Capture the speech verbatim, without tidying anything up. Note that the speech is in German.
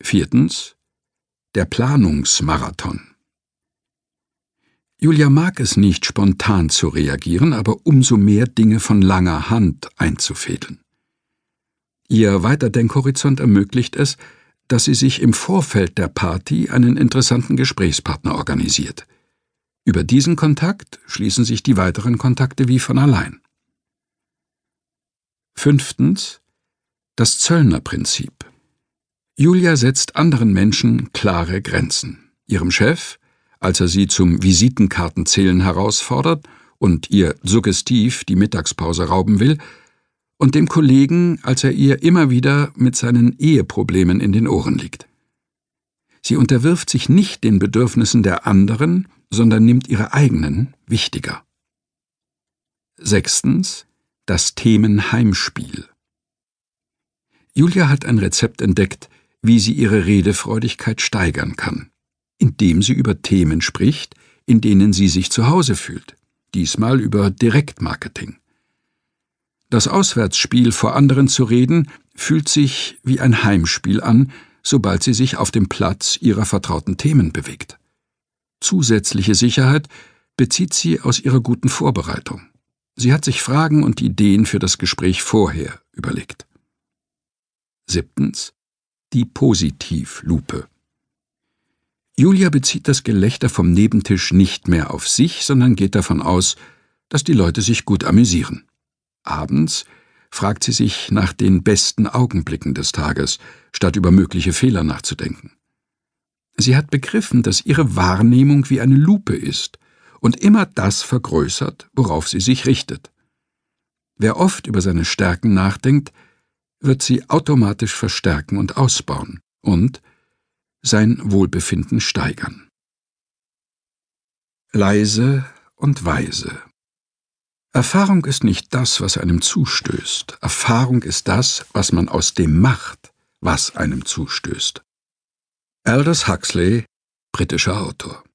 Viertens. Der Planungsmarathon. Julia mag es nicht, spontan zu reagieren, aber umso mehr Dinge von langer Hand einzufädeln. Ihr Weiterdenkhorizont ermöglicht es, dass sie sich im Vorfeld der Party einen interessanten Gesprächspartner organisiert. Über diesen Kontakt schließen sich die weiteren Kontakte wie von allein. Fünftens. Das Zöllnerprinzip. Julia setzt anderen Menschen klare Grenzen. Ihrem Chef, als er sie zum Visitenkartenzählen herausfordert und ihr suggestiv die Mittagspause rauben will, und dem Kollegen, als er ihr immer wieder mit seinen Eheproblemen in den Ohren liegt. Sie unterwirft sich nicht den Bedürfnissen der anderen, sondern nimmt ihre eigenen wichtiger. Sechstens. Das Themenheimspiel. Julia hat ein Rezept entdeckt, wie sie ihre Redefreudigkeit steigern kann, indem sie über Themen spricht, in denen sie sich zu Hause fühlt, diesmal über Direktmarketing. Das Auswärtsspiel, vor anderen zu reden, fühlt sich wie ein Heimspiel an, sobald sie sich auf dem Platz ihrer vertrauten Themen bewegt. Zusätzliche Sicherheit bezieht sie aus ihrer guten Vorbereitung. Sie hat sich Fragen und Ideen für das Gespräch vorher überlegt. Siebtens. Die Positivlupe. Julia bezieht das Gelächter vom Nebentisch nicht mehr auf sich, sondern geht davon aus, dass die Leute sich gut amüsieren. Abends fragt sie sich nach den besten Augenblicken des Tages, statt über mögliche Fehler nachzudenken. Sie hat begriffen, dass ihre Wahrnehmung wie eine Lupe ist und immer das vergrößert, worauf sie sich richtet. Wer oft über seine Stärken nachdenkt, wird sie automatisch verstärken und ausbauen und sein Wohlbefinden steigern. Leise und weise. Erfahrung ist nicht das, was einem zustößt. Erfahrung ist das, was man aus dem macht, was einem zustößt. Aldous Huxley, britischer Autor.